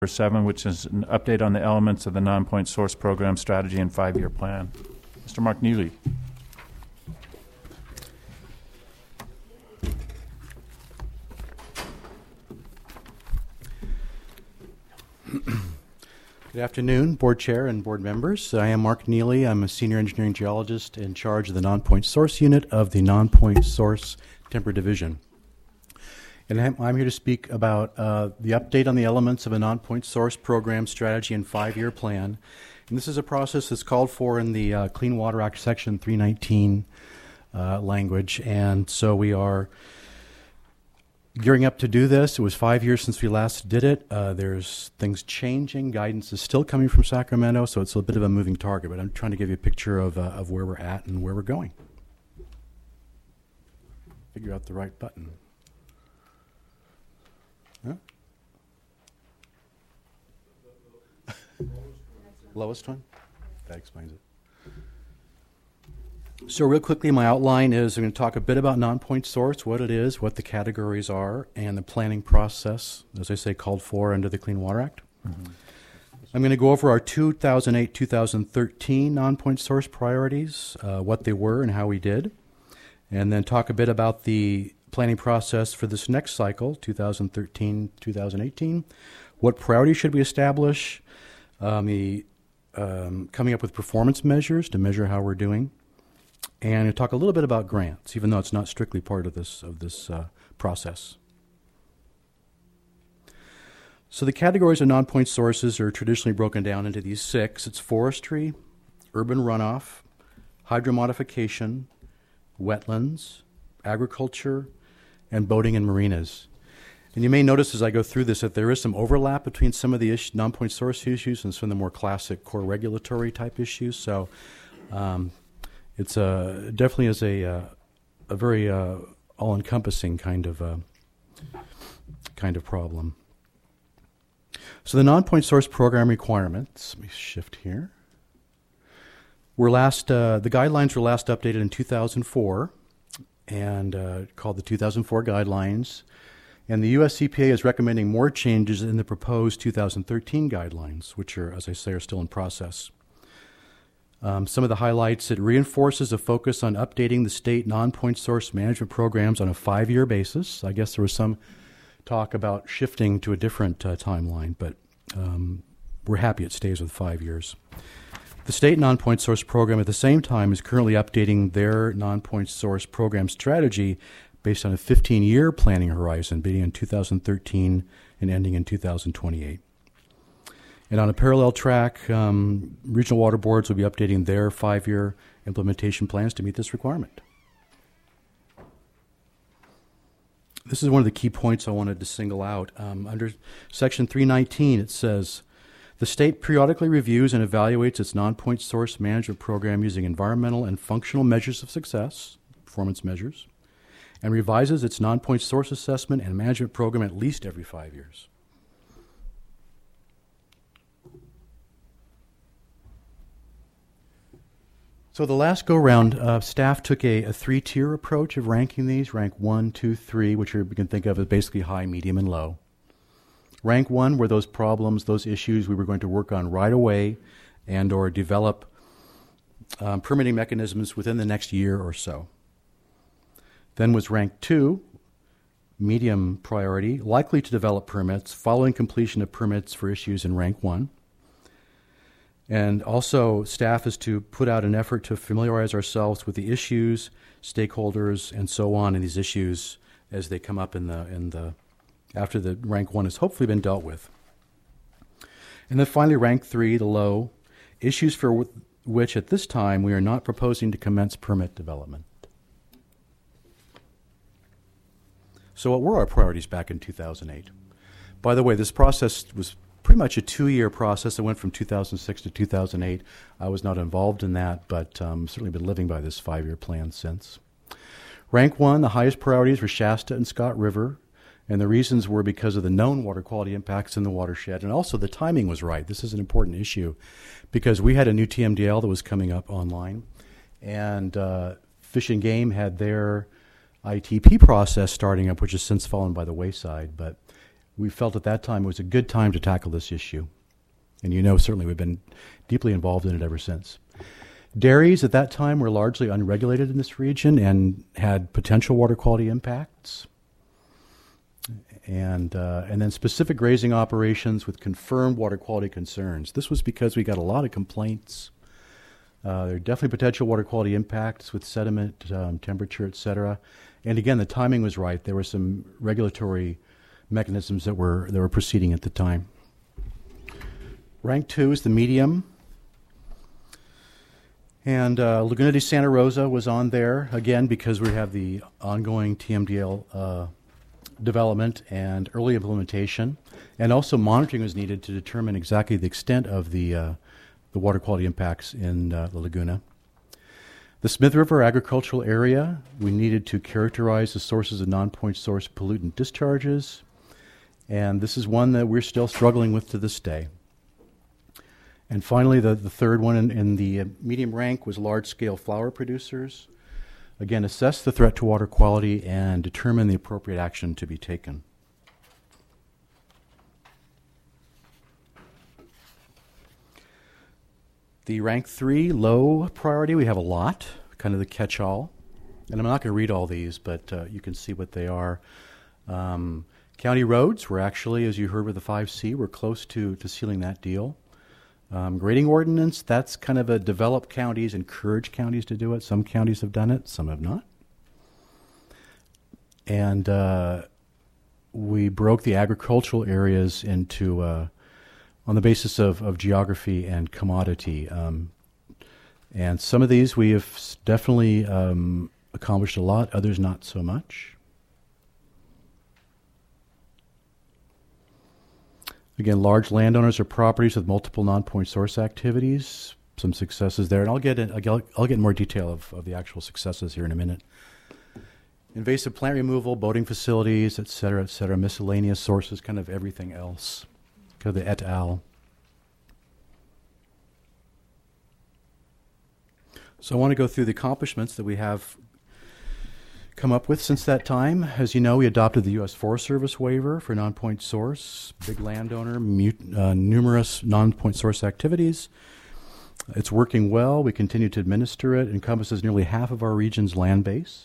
Number 7, which is an update on the elements of the non-point source program strategy and 5-year plan. Mr. Mark Neely. Good afternoon, board chair and board members. I am Mark Neely. I'm a senior engineering geologist in charge of the non-point source unit of the non-point source timber division. And I'm here to speak about the update on the elements of a non-point source program strategy and 5-year plan. And this is a process that's called for in the Clean Water Act Section 319 language. And so we are gearing up to do this. It was 5 years since we last did it. There's things changing. Guidance is still coming from Sacramento, so it's a bit of a moving target. But I'm trying to give you a picture of where we're at and where we're going. Figure out the right button. Huh? Lowest one? That explains it. So real quickly, my outline is I'm going to talk a bit about non-point source, what it is, what the categories are, and the planning process, as I say, called for under the Clean Water Act. Mm-hmm. I'm going to go over our 2008-2013 non-point source priorities, what they were and how we did, and then talk a bit about the planning process for this next cycle, 2013-2018. What priorities should we establish? Coming up with performance measures to measure how we're doing. And to talk a little bit about grants, even though it's not strictly part of this process. So the categories of non-point sources are traditionally broken down into these 6. It's forestry, urban runoff, hydromodification, wetlands, agriculture, and boating and marinas. And you may notice as I go through this that there is some overlap between some of the non-point source issues and some of the more classic core regulatory type issues. So it's definitely is a very all-encompassing kind of problem. So the non-point source program requirements. Let me shift here. The guidelines were last updated in 2004 and called the 2004 guidelines. And the U.S. EPA is recommending more changes in the proposed 2013 guidelines, which are, as I say, are still in process. Some of the highlights: it reinforces a focus on updating the state non-point source management programs on a 5-year basis. I guess there was some talk about shifting to a different timeline, but we're happy it stays with 5 years. The state non-point source program at the same time is currently updating their non-point source program strategy based on a 15-year planning horizon beginning in 2013 and ending in 2028. And on a parallel track, regional water boards will be updating their 5-year implementation plans to meet this requirement. This is one of the key points I wanted to single out. Under Section 319, it says, the state periodically reviews and evaluates its non-point source management program using environmental and functional measures of success, performance measures, and revises its non-point source assessment and management program at least every 5 years. So the last go-round, staff took a 3-tier approach of ranking these, rank 1, 2, 3, which we can think of as basically high, medium, and low. Rank 1 were those problems, those issues we were going to work on right away and or develop permitting mechanisms within the next year or so. Then was rank 2, medium priority, likely to develop permits following completion of permits for issues in rank 1. And also, staff is to put out an effort to familiarize ourselves with the issues, stakeholders, and so on in these issues as they come up after the rank 1 has hopefully been dealt with. And then finally, rank 3, the low, issues for which at this time we are not proposing to commence permit development. So what were our priorities back in 2008? By the way, this process was pretty much a 2-year process. It went from 2006 to 2008. I was not involved in that, but certainly been living by this 5-year plan since. Rank 1, the highest priorities were Shasta and Scott River, and the reasons were because of the known water quality impacts in the watershed, and also the timing was right. This is an important issue because we had a new TMDL that was coming up online, and Fish and Game had their ITP process starting up, which has since fallen by the wayside, but we felt at that time it was a good time to tackle this issue. And certainly we've been deeply involved in it ever since. Dairies at that time were largely unregulated in this region and had potential water quality impacts. And then specific grazing operations with confirmed water quality concerns. This was because we got a lot of complaints. There are definitely potential water quality impacts with sediment, temperature, et cetera. And again, the timing was right. There were some regulatory mechanisms that were proceeding at the time. Rank 2 is the medium. And Laguna de Santa Rosa was on there, again, because we have the ongoing TMDL development and early implementation. And also monitoring was needed to determine exactly the extent of the water quality impacts in the Laguna. The Smith River agricultural area, we needed to characterize the sources of non-point source pollutant discharges. And this is one that we're still struggling with to this day. And finally, the third one in the medium rank was large-scale flower producers. Again, assess the threat to water quality and determine the appropriate action to be taken. The rank 3, low priority, we have a lot, kind of the catch-all. And I'm not going to read all these, but you can see what they are. County roads were actually, as you heard with the 5C, we're close to sealing that deal. Grading ordinance, that's kind of a develop counties, encourage counties to do it. Some counties have done it, some have not. And we broke the agricultural areas into, on the basis of geography and commodity. And some of these we have definitely accomplished a lot, others not so much. Again, large landowners or properties with multiple non-point source activities, some successes there. And I'll get in more detail of the actual successes here in a minute. Invasive plant removal, boating facilities, et cetera, miscellaneous sources, kind of everything else, kind of the et al. So I want to go through the accomplishments that we have come up with since that time. As you know, we adopted the U.S. Forest Service waiver for non-point source, big landowner, numerous non-point source activities. It's working well. We continue to administer it. It encompasses nearly half of our region's land base.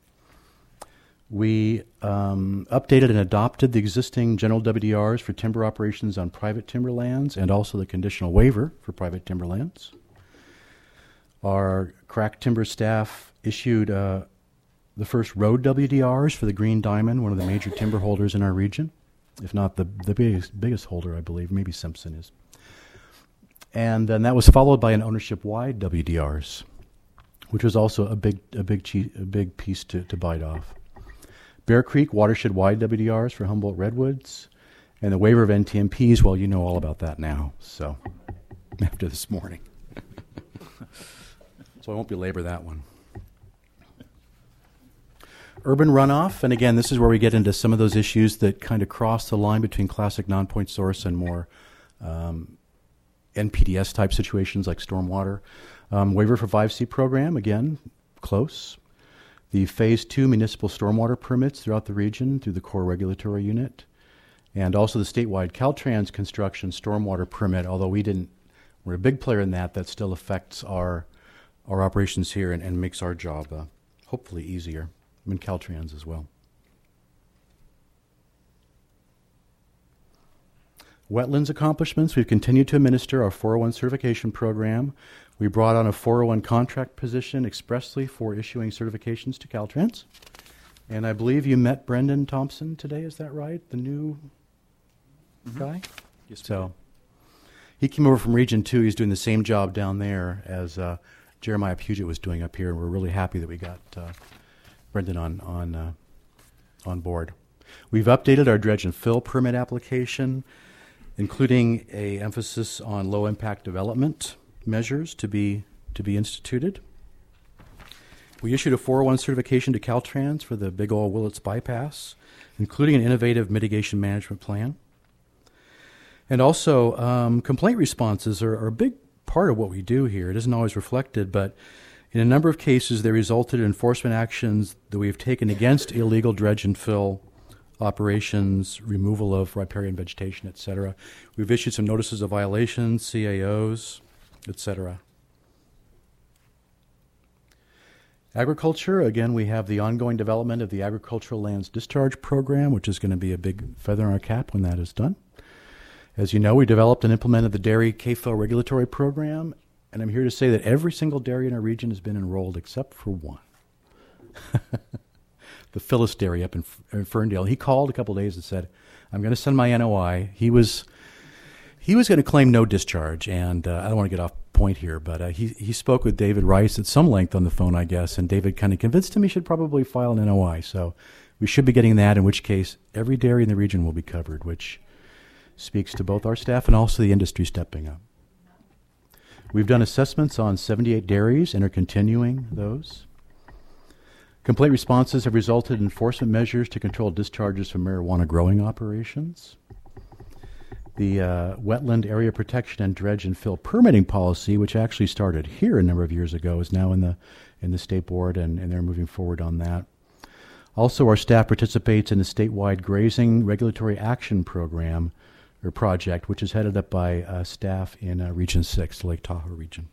We updated and adopted the existing general WDRs for timber operations on private timberlands and also the conditional waiver for private timberlands. Our crack timber staff issued the first road WDRs for the Green Diamond, one of the major timber holders in our region, if not the biggest holder, I believe. Maybe Simpson is. And then that was followed by an ownership-wide WDRs, which was also a big piece to bite off. Bear Creek watershed-wide WDRs for Humboldt Redwoods, and the waiver of NTMPs, well, you know all about that now, so after this morning. So I won't belabor that one. Urban runoff, and again, this is where we get into some of those issues that kind of cross the line between classic non-point source and more NPDES type situations like stormwater. Waiver for 5C program, again, close. The Phase 2 municipal stormwater permits throughout the region through the core regulatory unit. And also the statewide Caltrans construction stormwater permit, although we're a big player in that still affects our operations here and makes our job hopefully easier. And Caltrans as well. Wetlands accomplishments. We've continued to administer our 401 certification program. We brought on a 401 contract position expressly for issuing certifications to Caltrans. And I believe you met Brendan Thompson today, is that right? The new guy? Yes, so he came over from Region 2. He's doing the same job down there as Jeremiah Puget was doing up here, and we're really happy that we got Brendan on board. We've updated our dredge and fill permit application, including a emphasis on low impact development measures to be instituted. We issued a 401 certification to Caltrans for the Big Ol' Willits bypass, including an innovative mitigation management plan. And also, complaint responses are a big part of what we do here. It isn't always reflected, but in a number of cases, they resulted in enforcement actions that we have taken against illegal dredge and fill operations, removal of riparian vegetation, etc. We've issued some notices of violations, CAOs, etc. Agriculture, again, we have the ongoing development of the Agricultural Lands Discharge Program, which is going to be a big feather in our cap when that is done. As you know, we developed and implemented the Dairy CAFO Regulatory Program, and I'm here to say that every single dairy in our region has been enrolled except for one. The Phyllis Dairy up in Ferndale. He called a couple days and said, I'm going to send my NOI. He was going to claim no discharge, and I don't want to get off point here, but he spoke with David Rice at some length on the phone, I guess, and David kind of convinced him he should probably file an NOI. So we should be getting that, in which case every dairy in the region will be covered, which speaks to both our staff and also the industry stepping up. We've done assessments on 78 dairies and are continuing those. Complaint responses have resulted in enforcement measures to control discharges from marijuana growing operations. The wetland area protection and dredge and fill permitting policy, which actually started here a number of years ago, is now in the state board, and they're moving forward on that. Also, our staff participates in the statewide grazing regulatory action program or project, which is headed up by staff in Region 6, the Lake Tahoe region.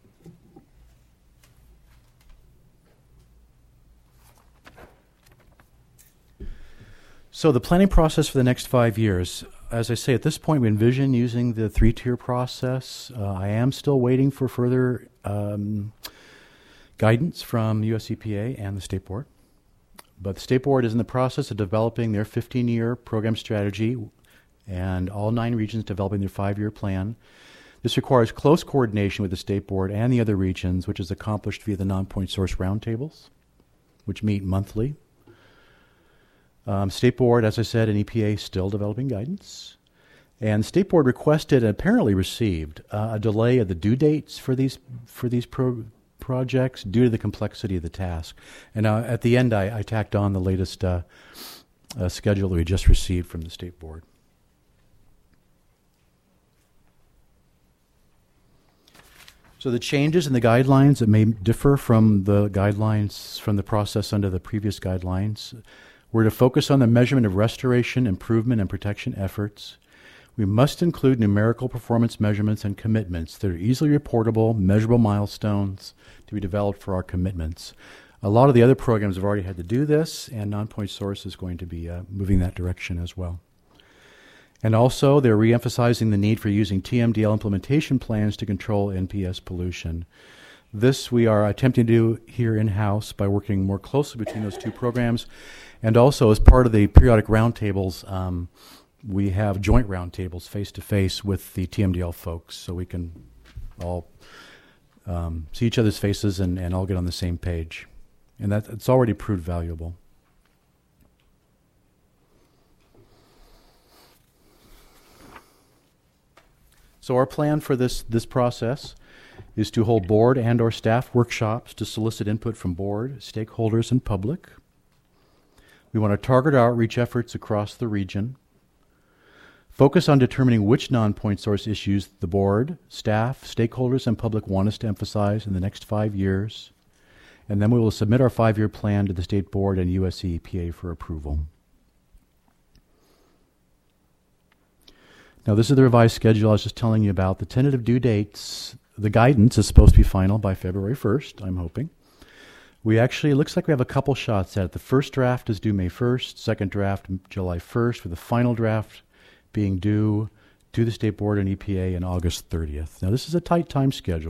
So the planning process for the next 5 years, as I say, at this point we envision using the 3-tier process. I am still waiting for further guidance from US EPA and the State Board. But the State Board is in the process of developing their 15-year program strategy, and all 9 regions developing their 5-year plan. This requires close coordination with the State Board and the other regions, which is accomplished via the non-point source roundtables, which meet monthly. State Board, as I said, and EPA still developing guidance. And the State Board requested and apparently received a delay of the due dates for these projects due to the complexity of the task. And at the end, I tacked on the latest schedule that we just received from the State Board. So the changes in the guidelines that may differ from the guidelines from the process under the previous guidelines. We're to focus on the measurement of restoration, improvement, and protection efforts. We must include numerical performance measurements and commitments that are easily reportable, measurable milestones to be developed for our commitments. A lot of the other programs have already had to do this, and Non-Point Source is going to be moving that direction as well. And also, they're reemphasizing the need for using TMDL implementation plans to control NPS pollution. This we are attempting to do here in-house by working more closely between those two programs. And also, as part of the periodic roundtables, we have joint roundtables face-to-face with the TMDL folks, so we can all see each other's faces and all get on the same page. And it's already proved valuable. So our plan for this process is to hold board and or staff workshops to solicit input from board, stakeholders, and public. We want to target our outreach efforts across the region, focus on determining which non-point source issues the board, staff, stakeholders, and public want us to emphasize in the next 5 years, and then we will submit our 5-year plan to the State Board and US EPA for approval. Now, this is the revised schedule I was just telling you about. The tentative due dates, the guidance is supposed to be final by February 1st, I'm hoping. We actually, it looks like we have a couple shots at it. The first draft is due May 1st, second draft July 1st, with the final draft being due to the State Board and EPA on August 30th. Now, this is a tight time schedule.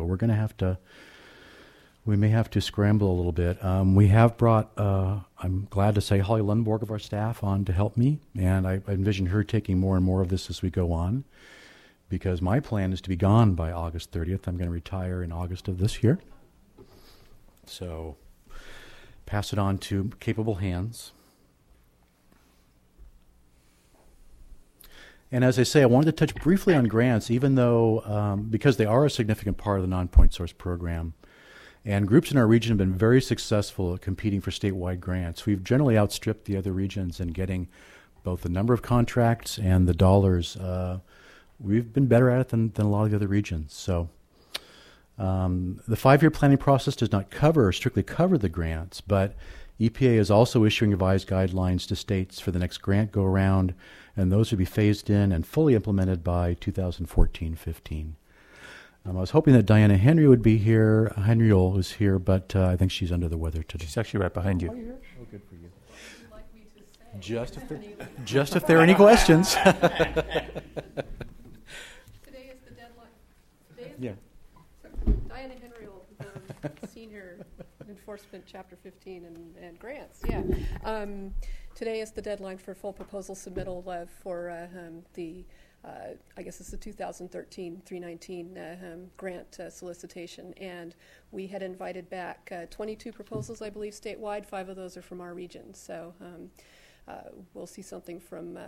We may have to scramble a little bit. We have brought, I'm glad to say, Holly Lundborg of our staff on to help me, and I envision her taking more and more of this as we go on, because my plan is to be gone by August 30th. I'm going to retire in August of this year. So pass it on to capable hands. And as I say, I wanted to touch briefly on grants, even though, because they are a significant part of the non-point source program. And groups in our region have been very successful at competing for statewide grants. We've generally outstripped the other regions in getting both the number of contracts and the dollars. We've been better at it than a lot of the other regions. So The 5-year planning process does not strictly cover the grants, but EPA is also issuing revised guidelines to states for the next grant go-around, and those would be phased in and fully implemented by 2014-15. I was hoping that Diana Henry would be here. Henriol was here, but I think she's under the weather today. She's actually right behind you. Oh, you're here? Oh, good for you. Just if there are any questions. Today is the deadline. Yeah. Diana Henriol, Senior Enforcement Chapter 15 and Grants. Yeah. Today is the deadline for full proposal submittal for the I guess it's the 2013-319 grant solicitation, and we had invited back 22 proposals, I believe, statewide. 5 of those are from our region. So we'll see something from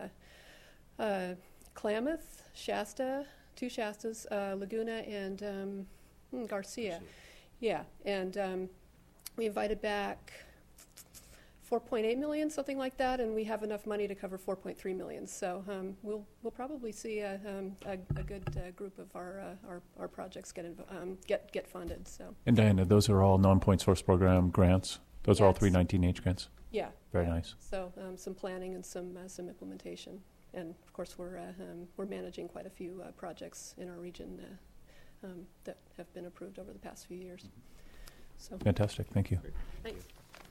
Klamath, Shasta, 2 Shastas, Laguna, and Garcia. Yeah, and we invited back 4.8 million, something like that, and we have enough money to cover 4.3 million. So we'll probably see a good group of our projects get funded. So. And Diana, those are all non-point source program grants. Those are all 319H grants. Yeah. Very nice. So some planning and some implementation, and of course we're managing quite a few projects in our region that have been approved over the past few years. So. Fantastic. Thank you. Great. Thanks.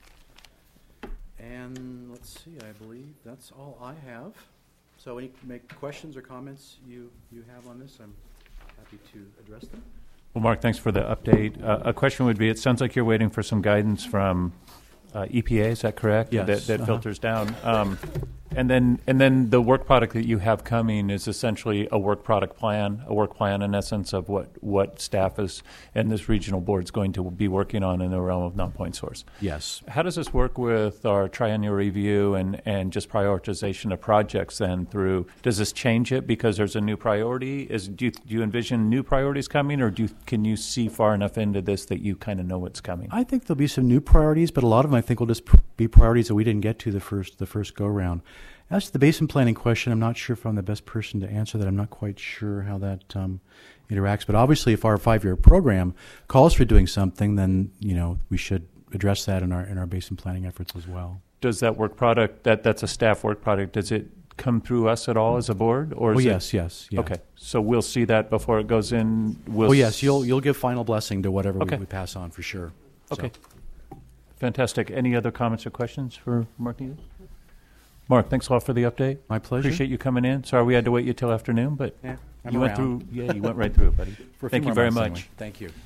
And let's see, I believe that's all I have. So any questions or comments you have on this, I'm happy to address them. Well, Mark, thanks for the update. A question would be, it sounds like you're waiting for some guidance from EPA, is that correct? Yes. That filters down. And then the work product that you have coming is essentially a work plan in essence of what staff is and this regional board is going to be working on in the realm of non-point source. Yes. How does this work with our triennial review and just prioritization of projects then through? Does this change it because there's a new priority? Do you envision new priorities coming, or can you see far enough into this that you kind of know what's coming? I think there'll be some new priorities, but a lot of them I think will just be priorities that we didn't get to the first go-round. As to the basin planning question, I'm not sure if I'm the best person to answer that. I'm not quite sure how that interacts. But obviously, if our 5-year program calls for doing something, then we should address that in our basin planning efforts as well. Does that work product that's a staff work product? Does it come through us at all as a board, or? Yes. Okay, so we'll see that before it goes in. Yes, you'll give final blessing to whatever we pass on for sure. Okay, fantastic. Any other comments or questions for Mark Neely? Mark, thanks a lot for the update. My pleasure. Appreciate you coming in. Sorry we had to wait you till afternoon, but you went through. Yeah, you went right through it, buddy. Thank you very much. Anyway. Thank you.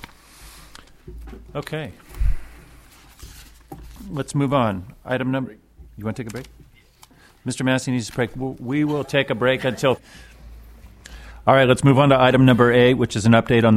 Okay. Let's move on. Item number. You want to take a break? Mr. Massey needs a break. We will take a break until. All right, let's move on to item number 8, which is an update on the